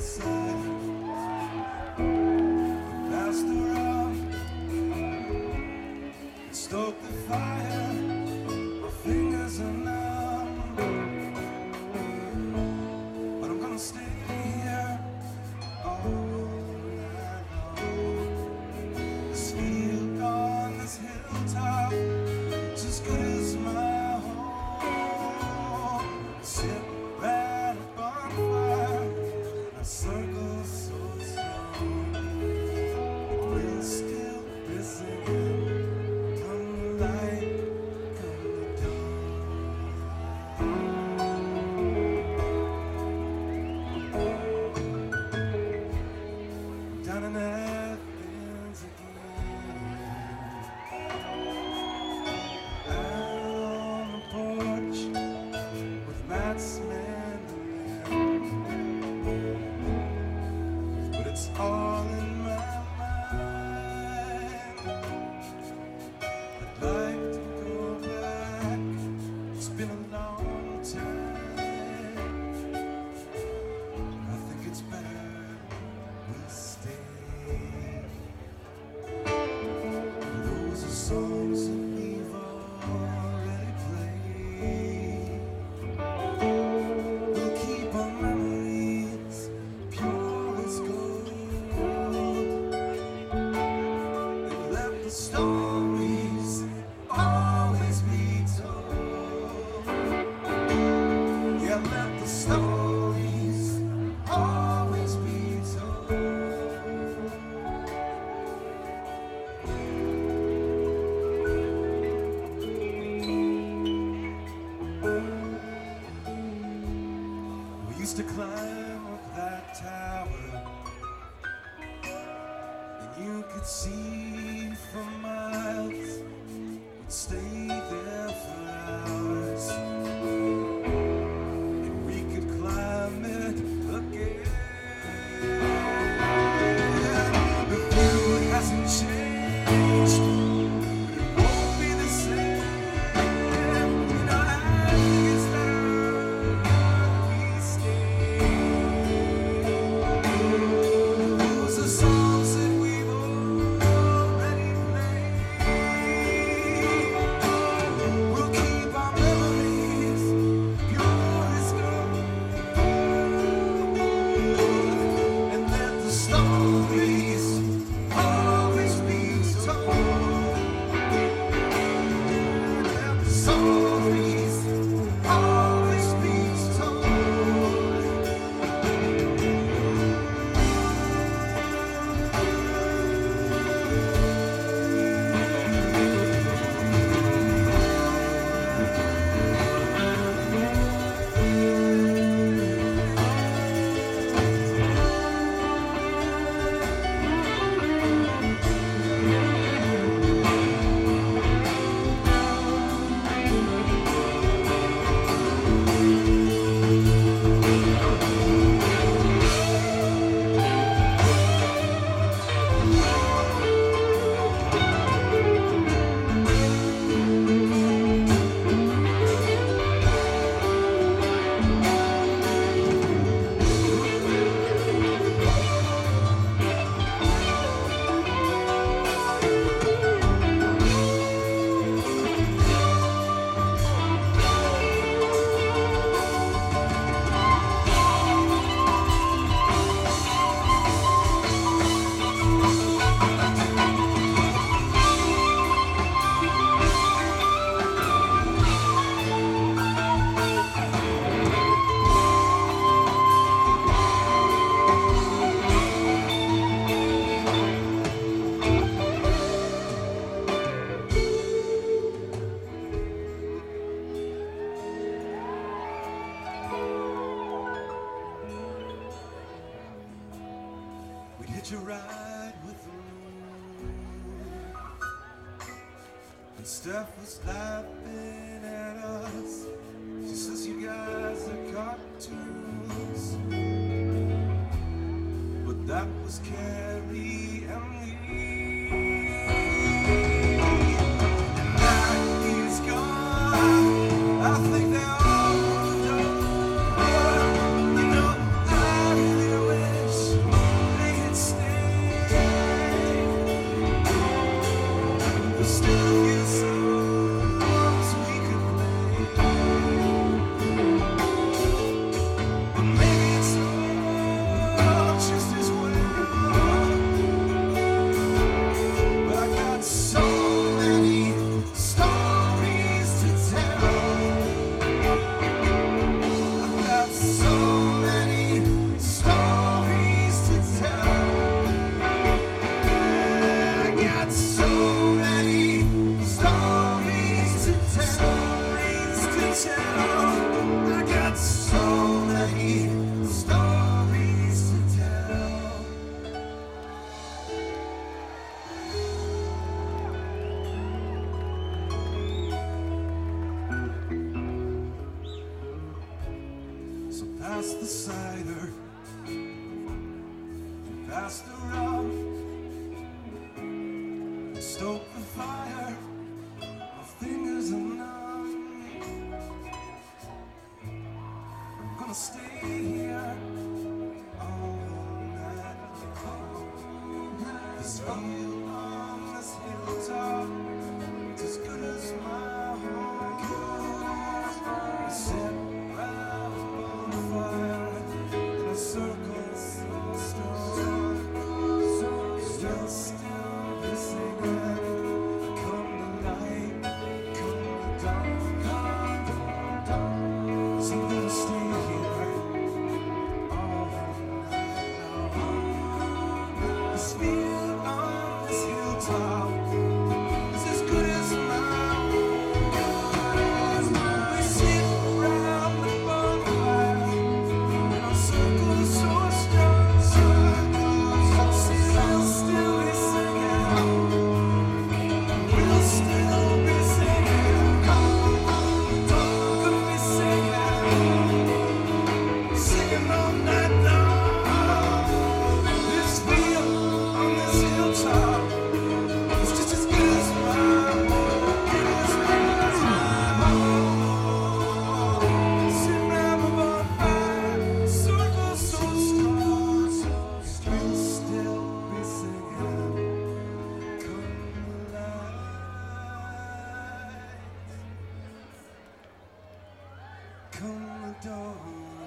to ride with the moon. And Steph was laughing at us. She says you guys are cartoons. But that was Carrie and me. And now he's gone. I think they all moved on. You know, I really wish tell. I got so many stories to tell. So pass the cider, pass the rum, stoke the fire. My fingers are numb. I'm gonna stay here all night long. This view on this hilltop, it's as good as my home. We sit round on the fire in a circle so strong. We'll still be singing. Come the light, come the dawn, come the dawn. So I'm gonna stay here all night long. This view on this hilltop is as good as mine. We sit round the bonfire in our circle so strong. See, we'll still be singing. We'll still be singing. Gonna be singing all night long. This view on this hilltop is just as good as mine. Good as mine. Sitting round the bonfire, circle so strong. We'll still be singing. Come the light, come the dawn.